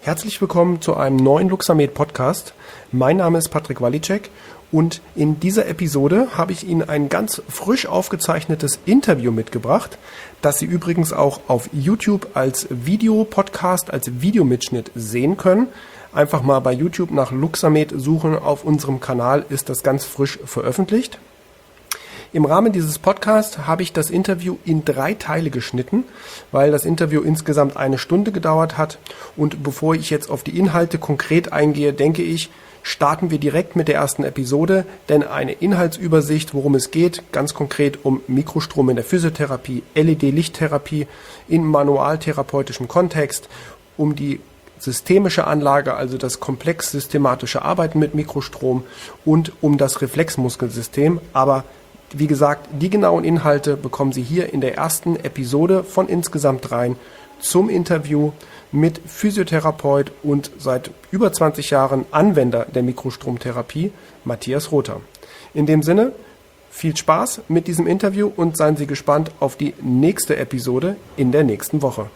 Herzlich willkommen zu einem neuen Luxamed Podcast. Mein Name ist Patrick Walicek und in dieser Episode habe ich Ihnen ein ganz frisch aufgezeichnetes Interview mitgebracht, das Sie übrigens auch auf YouTube als Videopodcast, als Videomitschnitt sehen können. Einfach mal bei YouTube nach Luxamed suchen. Auf unserem Kanal ist das ganz frisch veröffentlicht. Im Rahmen dieses Podcasts habe ich das Interview in 3 Teile geschnitten, weil das Interview insgesamt 1 Stunde gedauert hat. Und bevor ich jetzt auf die Inhalte konkret eingehe, denke ich, starten wir direkt mit der ersten Episode, denn eine Inhaltsübersicht, worum es geht, ganz konkret um Mikrostrom in der Physiotherapie, LED-Lichttherapie in manualtherapeutischem Kontext, um die systemische Anlage, also das komplex systematische Arbeiten mit Mikrostrom und um das Reflexmuskelsystem, aber wie gesagt, die genauen Inhalte bekommen Sie hier in der ersten Episode von insgesamt 3 zum Interview mit Physiotherapeut und seit über 20 Jahren Anwender der Mikrostromtherapie, Matthias Rother. In dem Sinne, viel Spaß mit diesem Interview und seien Sie gespannt auf die nächste Episode in der nächsten Woche.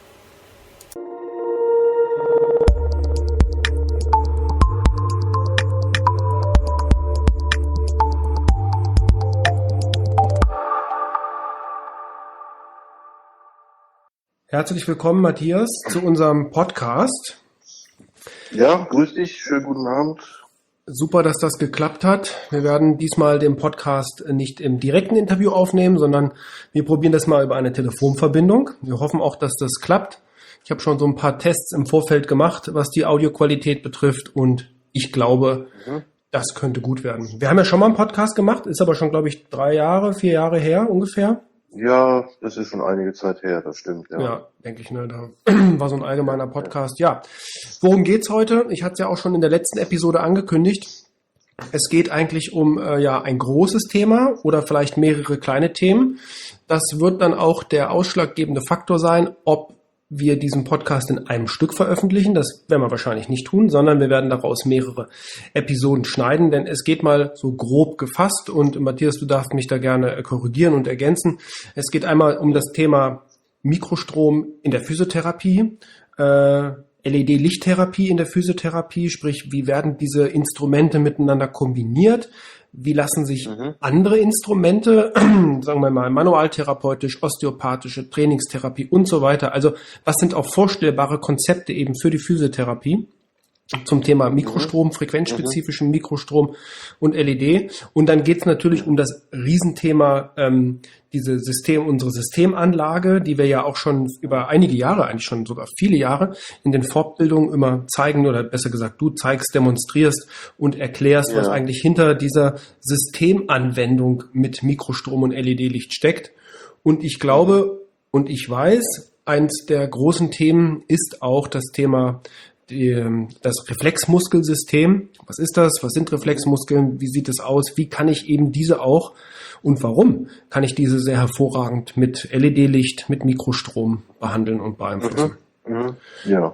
Herzlich willkommen, Matthias, zu unserem Podcast. Ja, grüß dich, schönen guten Abend. Super, dass das geklappt hat. Wir werden diesmal den Podcast nicht im direkten Interview aufnehmen, sondern wir probieren das mal über eine Telefonverbindung. Wir hoffen auch, dass das klappt. Ich habe schon so ein paar Tests im Vorfeld gemacht, was die Audioqualität betrifft und ich glaube, das könnte gut werden. Wir haben ja schon mal einen Podcast gemacht, ist aber schon, glaube ich, 3 Jahre, 4 Jahre her ungefähr. Ja, das ist schon einige Zeit her, das stimmt. Ja, denke ich, ne? Da war so ein allgemeiner Podcast. Ja, worum geht's heute? Ich hatte es ja auch schon in der letzten Episode angekündigt. Es geht eigentlich um ein großes Thema oder vielleicht mehrere kleine Themen. Das wird dann auch der ausschlaggebende Faktor sein, ob wir diesen Podcast in einem Stück veröffentlichen. Das werden wir wahrscheinlich nicht tun, sondern wir werden daraus mehrere Episoden schneiden, denn es geht mal so grob gefasst und Matthias, du darfst mich da gerne korrigieren und ergänzen. Es geht einmal um das Thema Mikrostrom in der Physiotherapie, LED-Lichttherapie in der Physiotherapie, sprich, wie werden diese Instrumente miteinander kombiniert? Wie lassen sich andere Instrumente, sagen wir mal manualtherapeutisch, osteopathische, Trainingstherapie und so weiter, also was sind auch vorstellbare Konzepte eben für die Physiotherapie zum Thema Mikrostrom, frequenzspezifischen Mikrostrom und LED. Und dann geht es natürlich um das Riesenthema, unsere Systemanlage, die wir ja auch schon über einige Jahre, eigentlich schon sogar viele Jahre in den Fortbildungen immer zeigen, oder besser gesagt, du zeigst, demonstrierst und erklärst, was eigentlich hinter dieser Systemanwendung mit Mikrostrom und LED-Licht steckt. Und ich glaube und ich weiß, eins der großen Themen ist auch das Thema das Reflexmuskelsystem. Was ist das? Was sind Reflexmuskeln? Wie sieht es aus? Wie kann ich eben diese auch und warum kann ich diese sehr hervorragend mit LED-Licht, mit Mikrostrom behandeln und beeinflussen? Ja.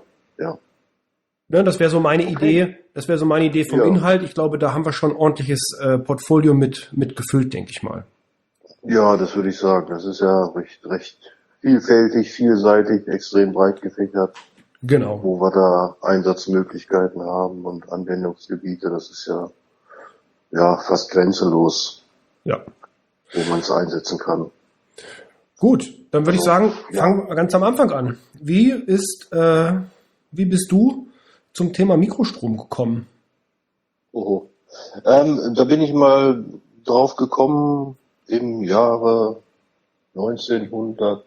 Ne, das wäre so meine Idee. Das wäre so meine Idee vom Inhalt. Ich glaube, da haben wir schon ein ordentliches Portfolio mit gefüllt, denke ich mal. Ja, das würde ich sagen. Das ist ja recht vielfältig, vielseitig, extrem breit gefächert. Genau. Wo wir da Einsatzmöglichkeiten haben und Anwendungsgebiete, das ist ja fast grenzenlos, wo man es einsetzen kann. Gut, dann würde ich sagen, fangen wir ganz am Anfang an. Wie bist du zum Thema Mikrostrom gekommen? Da bin ich mal drauf gekommen im Jahre 1900.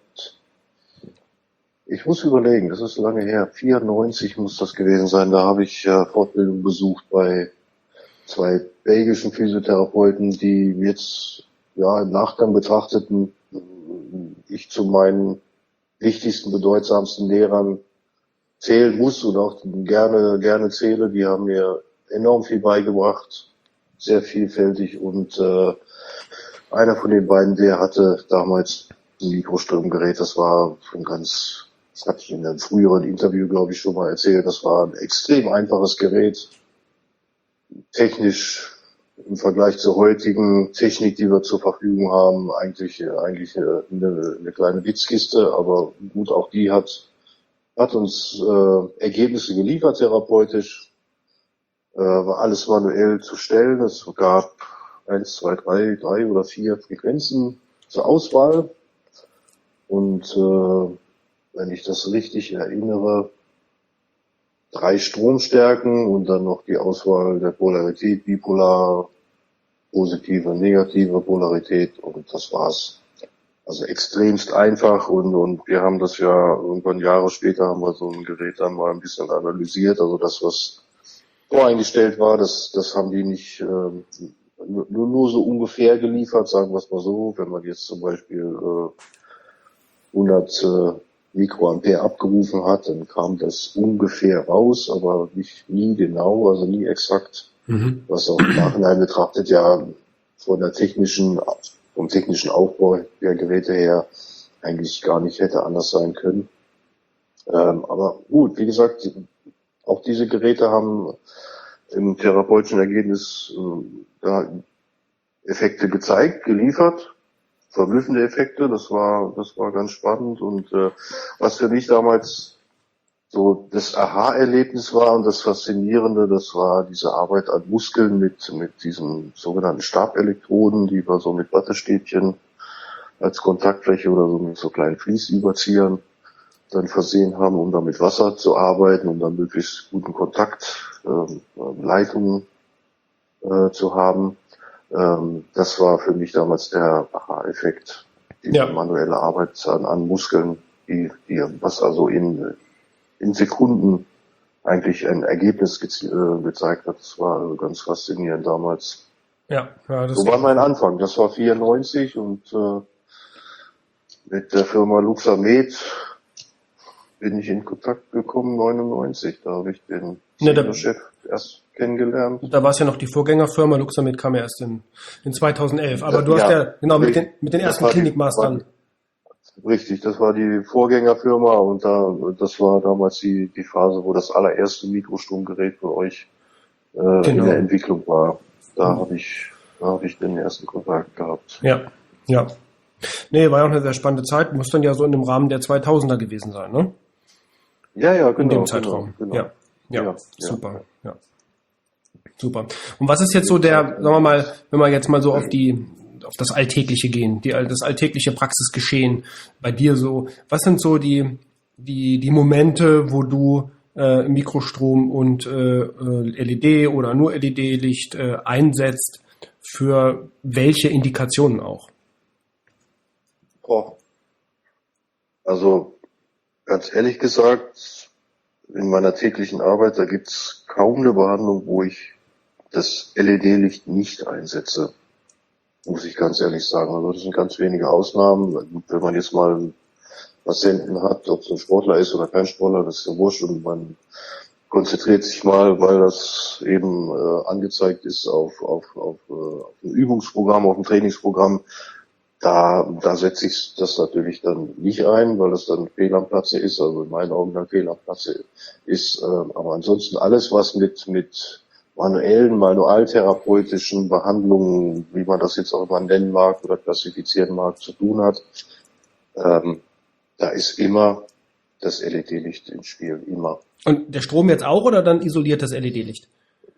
Ich muss überlegen, das ist lange her, 94 muss das gewesen sein. Da habe ich Fortbildung besucht bei 2 belgischen Physiotherapeuten, die jetzt im Nachgang betrachteten, ich zu meinen wichtigsten, bedeutsamsten Lehrern zählen muss und auch gerne zähle. Die haben mir enorm viel beigebracht, sehr vielfältig und einer von den beiden, der hatte damals ein Mikrostromgerät, das war schon das hatte ich in einem früheren Interview, glaube ich, schon mal erzählt, das war ein extrem einfaches Gerät, technisch im Vergleich zur heutigen Technik, die wir zur Verfügung haben, eigentlich eine kleine Witzkiste, aber gut, auch die hat hat uns Ergebnisse geliefert, therapeutisch, war alles manuell zu stellen. Es gab 1, 2, 3 oder 4 Frequenzen zur Auswahl. Und wenn ich das richtig erinnere, 3 Stromstärken und dann noch die Auswahl der Polarität, bipolar, positive, negative Polarität, und das war's. Also extremst einfach, und wir haben das ja irgendwann Jahre später haben wir so ein Gerät dann mal ein bisschen analysiert. Also das, was voreingestellt war, das haben die nicht nur so ungefähr geliefert, sagen wir es mal so. Wenn man jetzt zum Beispiel 100 Mikroampere abgerufen hat, dann kam das ungefähr raus, aber nie genau, also nie exakt, was auch im Nachhinein betrachtet ja vom technischen Aufbau der Geräte her eigentlich gar nicht hätte anders sein können. Aber gut, wie gesagt, auch diese Geräte haben im therapeutischen Ergebnis Effekte gezeigt, geliefert. Verblüffende Effekte, das war ganz spannend, und was für mich damals so das Aha-Erlebnis war und das Faszinierende, das war diese Arbeit an Muskeln mit diesen sogenannten Stabelektroden, die wir so mit Wattestäbchen als Kontaktfläche oder so mit so kleinen Fließüberziehern dann versehen haben, um dann mit Wasser zu arbeiten, um dann möglichst guten Kontakt, Leitungen zu haben. Das war für mich damals der Aha-Effekt, die manuelle Arbeit an Muskeln, was also in Sekunden eigentlich ein Ergebnis gezeigt hat. Das war also ganz faszinierend damals. Ja, das so war mein Anfang. Das war 94, und mit der Firma Luxamed bin ich in Kontakt gekommen, 99. Da habe ich den Chef erst kennengelernt. Da war es ja noch die Vorgängerfirma, Luxamed kam ja erst in 2011. Aber du hast ja genau mit den ersten Klinikmastern. Richtig, das war die Vorgängerfirma, und das war damals die Phase, wo das allererste Mikrostromgerät für euch in der Entwicklung war. Da habe ich den ersten Kontakt gehabt. Ja. Nee, war ja auch eine sehr spannende Zeit. Muss dann ja so in dem Rahmen der 2000er gewesen sein, ne? Ja, genau. In dem Zeitraum. Genau. Ja, super. Ja. Super. Und was ist jetzt so sagen wir mal, wenn wir jetzt mal so auf das Alltägliche gehen, das alltägliche Praxisgeschehen bei dir so, was sind so die Momente, wo du Mikrostrom und LED oder nur LED-Licht einsetzt, für welche Indikationen auch? Also ganz ehrlich gesagt, in meiner täglichen Arbeit, da gibt's kaum eine Behandlung, wo ich das LED-Licht nicht einsetze, muss ich ganz ehrlich sagen. Also das sind ganz wenige Ausnahmen. Wenn man jetzt mal einen Patienten hat, ob es ein Sportler ist oder kein Sportler, das ist ja wurscht, und man konzentriert sich mal, weil das eben angezeigt ist auf ein Übungsprogramm, auf ein Trainingsprogramm. Da setze ich das natürlich dann nicht ein, weil das dann fehl am Platze ist, also in meinen Augen dann fehl am Platze ist. Aber ansonsten alles, was mit manualtherapeutischen Behandlungen, wie man das jetzt auch immer nennen mag oder klassifizieren mag, zu tun hat, da ist immer das LED-Licht im Spiel, immer. Und der Strom jetzt auch, oder dann isoliert das LED-Licht?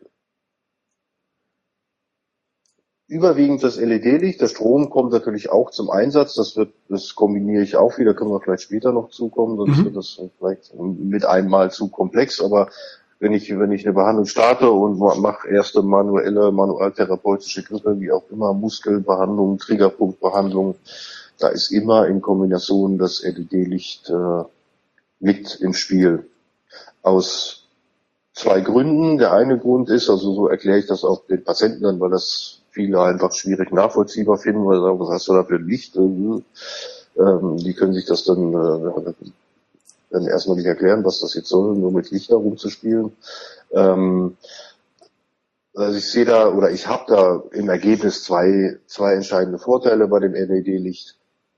Überwiegend das LED-Licht. Der Strom kommt natürlich auch zum Einsatz. Das kombiniere ich auch wieder. Können wir vielleicht später noch zukommen, sonst wird das vielleicht mit einmal zu komplex. Aber wenn ich eine Behandlung starte und mache erste manualtherapeutische Griffe, wie auch immer, Muskelbehandlung, Triggerpunktbehandlung, da ist immer in Kombination das LED-Licht mit im Spiel. Aus 2 Gründen. Der eine Grund ist, also so erkläre ich das auch den Patienten dann, weil das viele einfach schwierig nachvollziehbar finden, weil sie sagen, was hast du da für ein Licht? Die können sich das dann erstmal nicht erklären, was das jetzt soll, nur mit Licht herumzuspielen. Also ich habe da im Ergebnis zwei entscheidende Vorteile bei dem LED-Licht.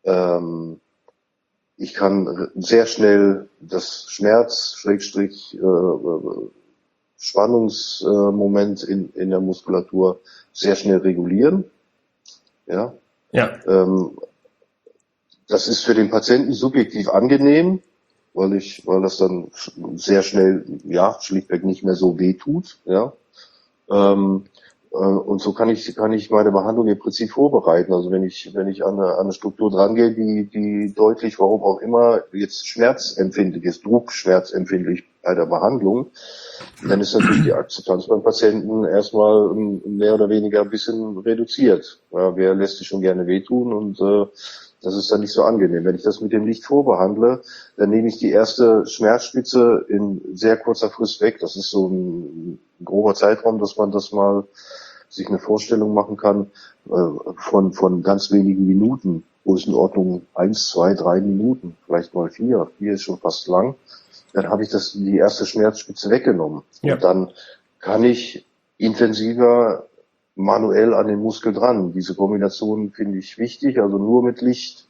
Ich kann sehr schnell das Spannungsmoment in der Muskulatur sehr schnell regulieren. Ja. Das ist für den Patienten subjektiv angenehm, weil das dann sehr schnell, ja, schlichtweg nicht mehr so weh tut, ja. Und so kann ich meine Behandlung im Prinzip vorbereiten. Also wenn ich an eine Struktur drangehe, die deutlich, warum auch immer, jetzt schmerzempfindlich ist, druckschmerzempfindlich bei der Behandlung, dann ist natürlich die Akzeptanz beim Patienten erstmal mehr oder weniger ein bisschen reduziert. Ja, wer lässt sich schon gerne wehtun und das ist dann nicht so angenehm. Wenn ich das mit dem Licht vorbehandle, dann nehme ich die erste Schmerzspitze in sehr kurzer Frist weg. Das ist so ein grober Zeitraum, dass man das mal sich eine Vorstellung machen kann, von ganz wenigen Minuten. Größenordnung 1, 2, 3 Minuten, vielleicht mal 4. 4 ist schon fast lang. Dann habe ich die erste Schmerzspitze weggenommen. Ja. Und dann kann ich intensiver manuell an den Muskel dran. Diese Kombination finde ich wichtig, also nur mit Licht,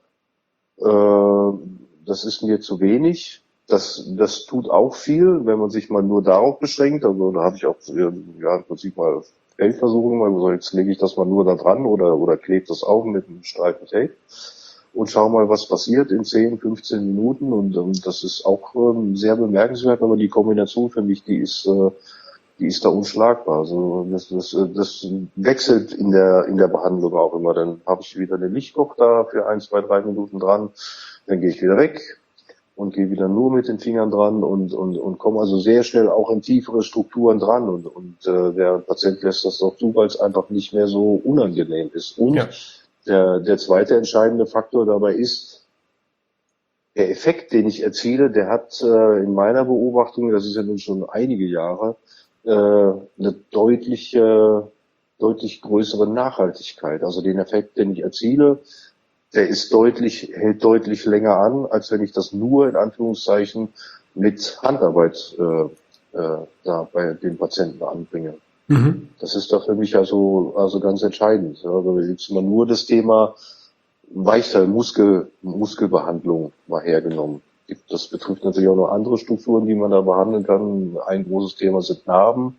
das ist mir zu wenig. Das tut auch viel, wenn man sich mal nur darauf beschränkt. Also da habe ich auch ja im Prinzip mal Feldversuche gemacht. Also jetzt lege ich das mal nur da dran oder klebe das auf mit einem Streifen Tape und schau mal, was passiert in 10, 15 Minuten. Und das ist auch sehr bemerkenswert, aber die Kombination für mich, die ist da unschlagbar. Also das wechselt in der Behandlung auch immer. Dann habe ich wieder den Lichtkoch da für 1, 2, 3 Minuten dran, dann gehe ich wieder weg und gehe wieder nur mit den Fingern dran und komme also sehr schnell auch in tiefere Strukturen dran und der Patient lässt das doch zu, weil es einfach nicht mehr so unangenehm ist. Und der zweite entscheidende Faktor dabei ist, der Effekt, den ich erziele, der hat in meiner Beobachtung, das ist ja nun schon einige Jahre, eine deutlich größere Nachhaltigkeit. Also den Effekt, den ich erziele, der hält deutlich länger an, als wenn ich das nur in Anführungszeichen mit Handarbeit da bei den Patienten anbringe. Mhm. Das ist da für mich also ganz entscheidend. Also jetzt mal nur das Thema Weichteil, Muskelbehandlung mal hergenommen. Das betrifft natürlich auch noch andere Strukturen, die man da behandeln kann. Ein großes Thema sind Narben.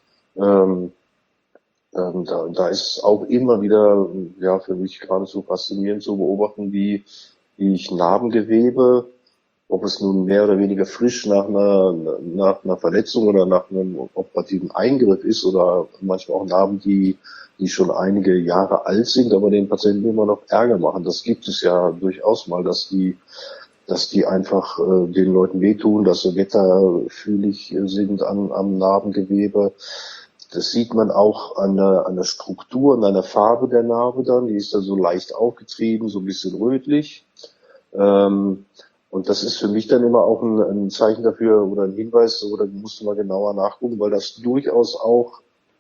Da ist auch immer wieder, ja, für mich geradezu faszinierend zu beobachten, wie ich Narbengewebe, ob es nun mehr oder weniger frisch nach einer Verletzung oder nach einem operativen Eingriff ist oder manchmal auch Narben, die schon einige Jahre alt sind, aber den Patienten immer noch Ärger machen. Das gibt es ja durchaus mal, dass die einfach den Leuten wehtun, dass sie wetterfühlig sind am Narbengewebe. Das sieht man auch an der Struktur, an der Farbe der Narbe dann. Die ist da so leicht aufgetrieben, so ein bisschen rötlich. Und das ist für mich dann immer auch ein Zeichen dafür oder ein Hinweis, oder musst du mal genauer nachgucken, weil das durchaus auch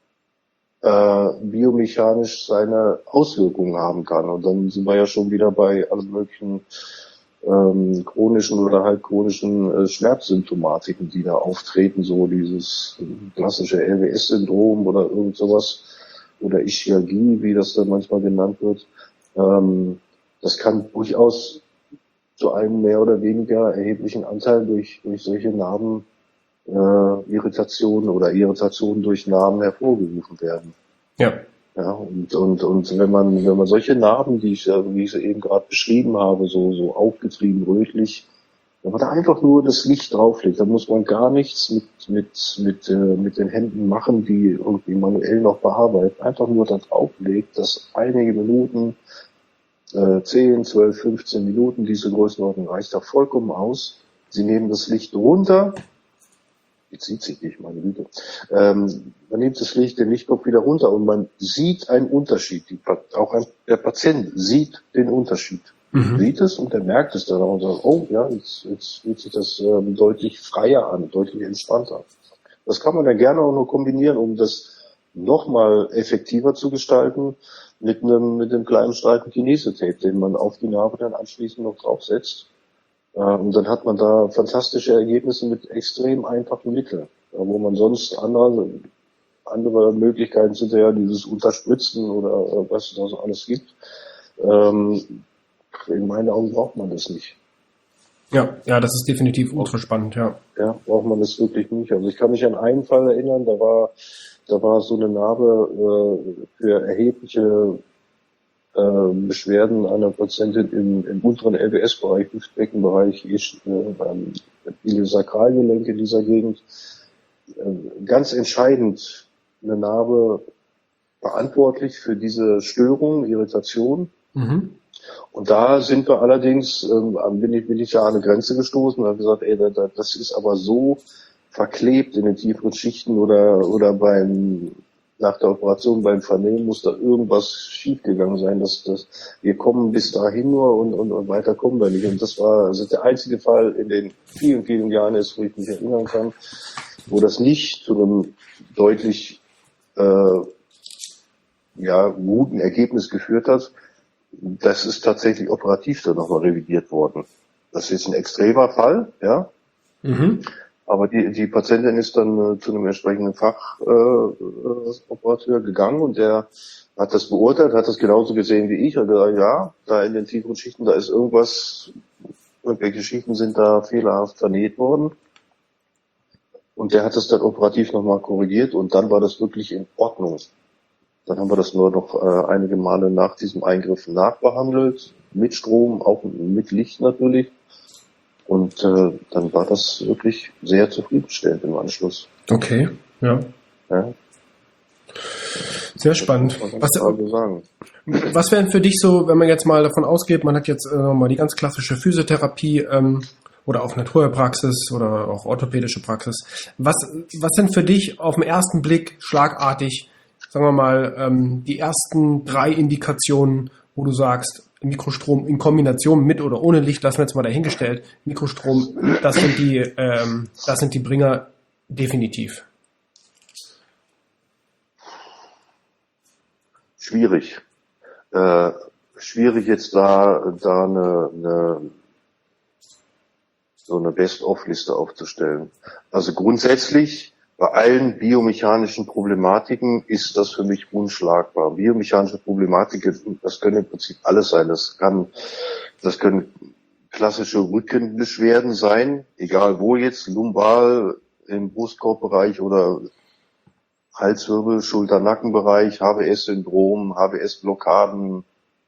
biomechanisch seine Auswirkungen haben kann. Und dann sind wir ja schon wieder bei allen möglichen chronischen oder halbchronischen Schmerzsymptomatiken, die da auftreten, so dieses klassische LWS-Syndrom oder irgend sowas oder Ischialgie, wie das dann manchmal genannt wird. Das kann durchaus zu einem mehr oder weniger erheblichen Anteil durch solche Narben Irritationen oder Irritationen durch Narben hervorgerufen werden. Ja. Ja, und wenn man solche Narben, wie ich sie eben gerade beschrieben habe, so aufgetrieben, rötlich, wenn man da einfach nur das Licht drauflegt, dann muss man gar nichts mit den Händen machen, die irgendwie manuell noch bearbeiten. Einfach nur da drauflegt, das einige Minuten, 10, 12, 15 Minuten, diese Größenordnung reicht da vollkommen aus. Sie nehmen das Licht runter. Jetzt sieht sich nicht, meine Güte. Man nimmt den Lichtkopf wieder runter und man sieht einen Unterschied. Der Patient sieht den Unterschied. Sieht es und er merkt es dann auch und sagt, oh ja, jetzt fühlt sich das deutlich freier an, deutlich entspannter. Das kann man dann gerne auch noch kombinieren, um das nochmal effektiver zu gestalten mit einem kleinen Streifen Kinese-Tape, den man auf die Narbe dann anschließend noch draufsetzt. Und dann hat man da fantastische Ergebnisse mit extrem einfachen Mitteln, wo man sonst andere Möglichkeiten sind ja dieses Unterspritzen oder was es da so alles gibt. In meinen Augen braucht man das nicht. Ja, das ist definitiv ultra spannend, ja. Ja, braucht man das wirklich nicht. Also ich kann mich an einen Fall erinnern, da war so eine Narbe für erhebliche Beschwerden einer Patientin im unteren LWS-Bereich, Hüftbeckenbereich, viele Sakralgelenke in dieser Gegend. Ganz entscheidend eine Narbe verantwortlich für diese Störung, Irritation. Mhm. Und da sind wir allerdings, bin ich ja an eine Grenze gestoßen und habe gesagt, das ist aber so verklebt in den tieferen Schichten oder nach der Operation beim Vernähen muss da irgendwas schiefgegangen sein, dass wir kommen bis dahin nur und weiter kommen wir nicht. Und das war also der einzige Fall in den vielen, vielen Jahren ist, wo ich mich erinnern kann, wo das nicht zu einem deutlich guten Ergebnis geführt hat. Das ist tatsächlich operativ dann nochmal revidiert worden. Das ist jetzt ein extremer Fall, ja. Mhm. Aber die Patientin ist dann zu einem entsprechenden Fachoperateur gegangen und der hat das beurteilt, hat das genauso gesehen wie ich. Und gesagt, ja, da in den tieferen Schichten, da ist irgendwelche Schichten sind da fehlerhaft vernäht worden. Und der hat das dann operativ nochmal korrigiert und dann war das wirklich in Ordnung. Dann haben wir das nur noch einige Male nach diesem Eingriff nachbehandelt, mit Strom, auch mit Licht natürlich. Und dann war das wirklich sehr zufriedenstellend im Anschluss. Okay, ja. Sehr spannend. Was wären für dich so, wenn man jetzt mal davon ausgeht, man hat jetzt mal die ganz klassische Physiotherapie oder auch Naturheilpraxis oder auch orthopädische Praxis. Was sind für dich auf den ersten Blick schlagartig, sagen wir mal, die ersten 3 Indikationen, wo du sagst, Mikrostrom in Kombination mit oder ohne Licht, lassen wir jetzt mal dahingestellt, Mikrostrom, das sind die Bringer definitiv. Schwierig. Schwierig jetzt da so eine Best-of-Liste aufzustellen. Also grundsätzlich bei allen biomechanischen Problematiken ist das für mich unschlagbar. Biomechanische Problematiken, das können im Prinzip alles sein. Das können klassische Rückenbeschwerden sein, egal wo jetzt, lumbal, im Brustkorbbereich oder Halswirbel, Schulter-Nackenbereich, HWS-Syndrom, HWS-Blockaden,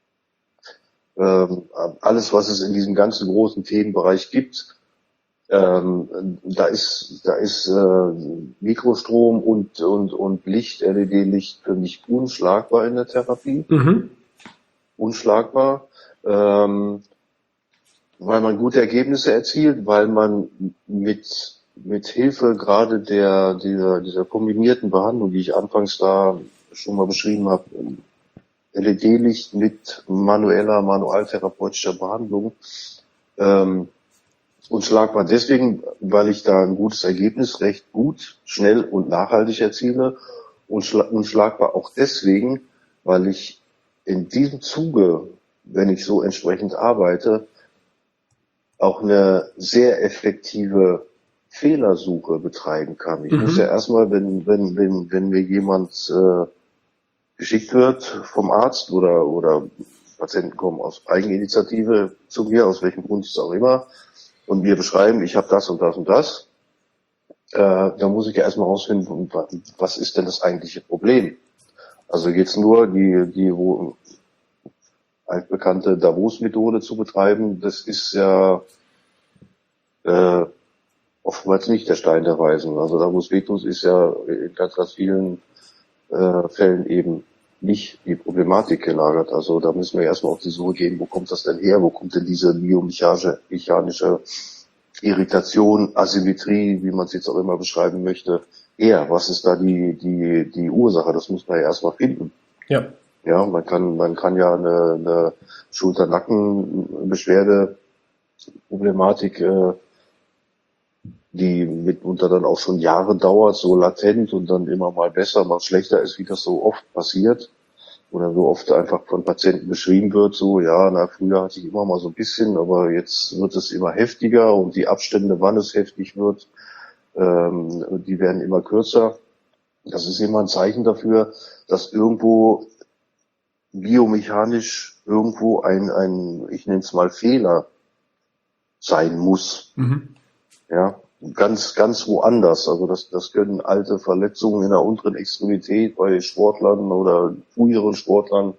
alles, was es in diesem ganzen großen Themenbereich gibt. Da ist Mikrostrom und Licht, LED-Licht für mich unschlagbar in der Therapie. Mhm. Unschlagbar, weil man gute Ergebnisse erzielt, weil man mit Hilfe gerade dieser kombinierten Behandlung, die ich anfangs da schon mal beschrieben habe, LED-Licht mit manualtherapeutischer Behandlung, unschlagbar deswegen, weil ich da ein gutes Ergebnis recht gut, schnell und nachhaltig erziele. Unschlagbar auch deswegen, weil ich in diesem Zuge, wenn ich so entsprechend arbeite, auch eine sehr effektive Fehlersuche betreiben kann. Ich muss ja erstmal, wenn mir jemand geschickt wird vom Arzt oder Patienten kommen aus Eigeninitiative zu mir, aus welchem Grund auch immer, und mir beschreiben, ich habe das und das und das, da muss ich ja erstmal rausfinden, was ist denn das eigentliche Problem? Also geht's nur, die altbekannte Davos-Methode zu betreiben, das ist ja oftmals nicht der Stein der Weisen. Also Davos Vetus ist ja in ganz vielen Fällen eben nicht die Problematik gelagert. Also da müssen wir erstmal auf die Suche gehen, wo kommt das denn her? Wo kommt denn diese biomechanische Irritation, Asymmetrie, wie man es jetzt auch immer beschreiben möchte, her? Was ist da die Ursache? Das muss man ja erstmal finden. Ja. Ja, man kann ja eine Schulter-Nacken-Beschwerde, Problematik, die mitunter dann auch schon Jahre dauert, so latent und dann immer mal besser, mal schlechter ist, wie das so oft passiert oder so oft einfach von Patienten beschrieben wird, so, ja, früher hatte ich immer mal so ein bisschen, aber jetzt wird es immer heftiger und die Abstände, wann es heftig wird, die werden immer kürzer. Das ist immer ein Zeichen dafür, dass irgendwo biomechanisch irgendwo ein ich nenne es mal Fehler sein muss. Mhm. Ja, ganz woanders. Also das können alte Verletzungen in der unteren Extremität bei Sportlern oder früheren Sportlern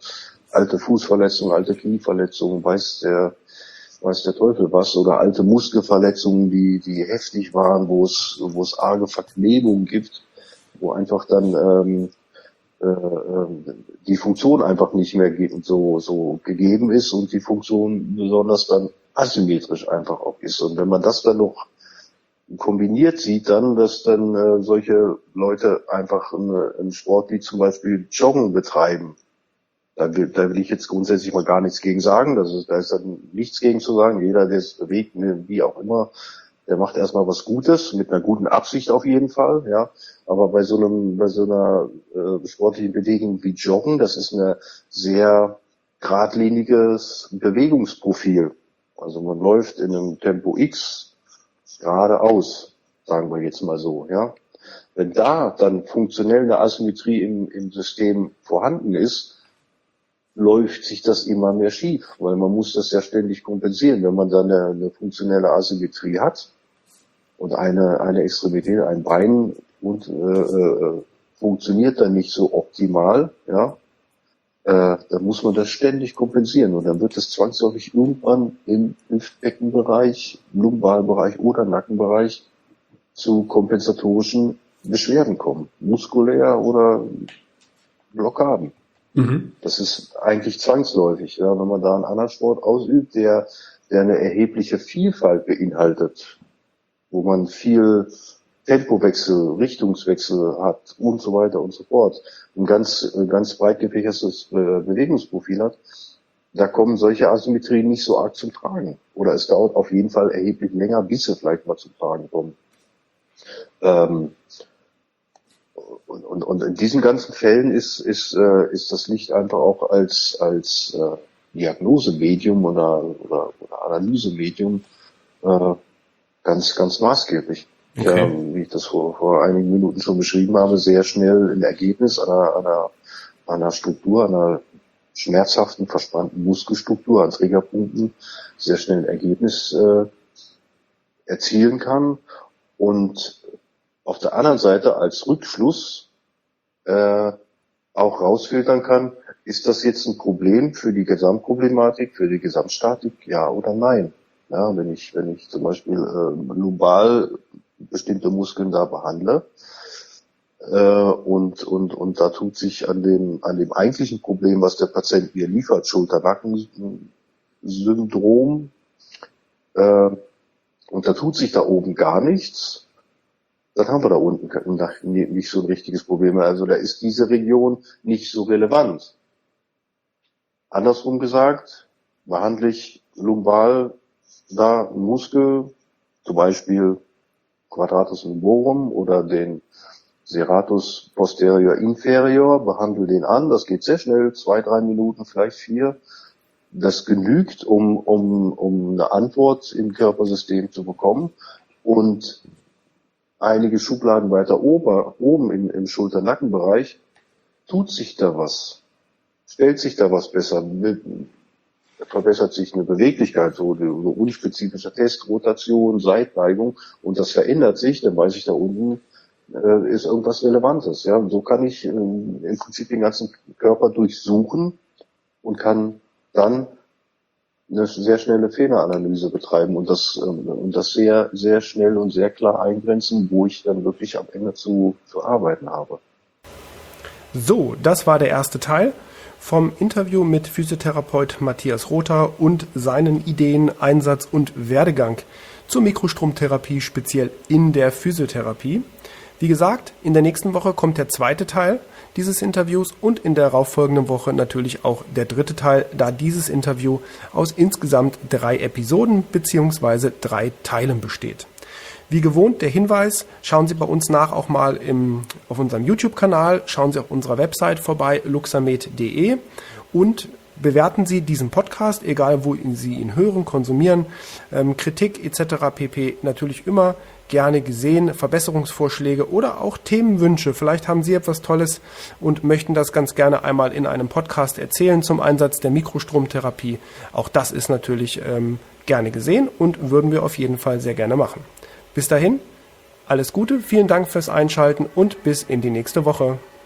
alte Fußverletzungen, alte Knieverletzungen, weiß der Teufel was, oder alte Muskelverletzungen, die heftig waren, wo es arge Verklebungen gibt, wo einfach dann die Funktion einfach nicht mehr so gegeben ist und die Funktion besonders dann asymmetrisch einfach auch ist. Und wenn man das dann noch kombiniert sieht, dann, dass dann solche Leute einfach einen Sport wie zum Beispiel Joggen betreiben, da will ich jetzt grundsätzlich mal gar nichts gegen sagen. Da ist dann nichts gegen zu sagen. Jeder, der es bewegt, wie auch immer, der macht erstmal was Gutes, mit einer guten Absicht auf jeden Fall, ja. Aber bei so einer sportlichen Bewegung wie Joggen, das ist ein sehr geradliniges Bewegungsprofil. Also man läuft in einem Tempo X geradeaus, sagen wir jetzt mal so, ja. Wenn da dann funktionell eine Asymmetrie im System vorhanden ist, läuft sich das immer mehr schief, weil man muss das ja ständig kompensieren. Wenn man dann eine funktionelle Asymmetrie hat und eine Extremität, ein Bein und funktioniert dann nicht so optimal, ja, dann muss man das ständig kompensieren und dann wird es zwangsläufig irgendwann im Hüftbeckenbereich, Lumbalbereich oder Nackenbereich zu kompensatorischen Beschwerden kommen, muskulär oder Blockaden. Das ist eigentlich zwangsläufig, ja, wenn man da einen anderen Sport ausübt, der eine erhebliche Vielfalt beinhaltet, wo man viel Tempowechsel, Richtungswechsel hat und so weiter und so fort, ein ganz breit gefächertes Bewegungsprofil hat, da kommen solche Asymmetrien nicht so arg zum Tragen. Oder es dauert auf jeden Fall erheblich länger, bis sie vielleicht mal zum Tragen kommen. Und in diesen ganzen Fällen ist das Licht einfach auch als Diagnosemedium oder Analysemedium ganz maßgeblich. Okay. Wie ich das vor einigen Minuten schon beschrieben habe, sehr schnell ein Ergebnis einer Struktur, einer schmerzhaften, verspannten Muskelstruktur an Triggerpunkten, sehr schnell ein Ergebnis erzielen kann und auf der anderen Seite als Rückschluss auch rausfiltern kann, ist das jetzt ein Problem für die Gesamtproblematik, für die Gesamtstatik, ja oder nein? Ja, wenn ich zum Beispiel lumbal bestimmte Muskeln da behandle und da tut sich an dem eigentlichen Problem, was der Patient mir liefert, Schulter-Nacken-Syndrom, und da tut sich da oben gar nichts, dann haben wir da unten nicht so ein richtiges Problem mehr. Also da ist diese Region nicht so relevant. Andersrum gesagt, behandle ich lumbal da einen Muskel, zum Beispiel Quadratus lumborum oder den Serratus posterior inferior, behandle den an, das geht sehr schnell, 2-3 Minuten, vielleicht 4. Das genügt, um eine Antwort im Körpersystem zu bekommen. Und einige Schubladen weiter oben im Schulter-Nackenbereich tut sich da was, stellt sich da was besser, verbessert sich eine Beweglichkeit, so unspezifischer Test, Rotation, Seitneigung, und das verändert sich, dann weiß ich, da unten ist irgendwas Relevantes. Ja, und so kann ich im Prinzip den ganzen Körper durchsuchen und kann dann eine sehr schnelle Fehleranalyse betreiben und das sehr, sehr schnell und sehr klar eingrenzen, wo ich dann wirklich am Ende zu arbeiten habe. So, das war der erste Teil vom Interview mit Physiotherapeut Matthias Rother und seinen Ideen, Einsatz und Werdegang zur Mikrostromtherapie, speziell in der Physiotherapie. Wie gesagt, in der nächsten Woche kommt der zweite Teil dieses Interviews und in der darauffolgenden Woche natürlich auch der dritte Teil, da dieses Interview aus insgesamt 3 Episoden bzw. 3 Teilen besteht. Wie gewohnt der Hinweis, schauen Sie bei uns nach auch mal auf unserem YouTube-Kanal, schauen Sie auf unserer Website vorbei, luxamed.de, und bewerten Sie diesen Podcast, egal wo Sie ihn hören, konsumieren. Kritik etc. pp. Natürlich immer gerne gesehen, Verbesserungsvorschläge oder auch Themenwünsche. Vielleicht haben Sie etwas Tolles und möchten das ganz gerne einmal in einem Podcast erzählen zum Einsatz der Mikrostromtherapie. Auch das ist natürlich gerne gesehen und würden wir auf jeden Fall sehr gerne machen. Bis dahin, alles Gute, vielen Dank fürs Einschalten und bis in die nächste Woche.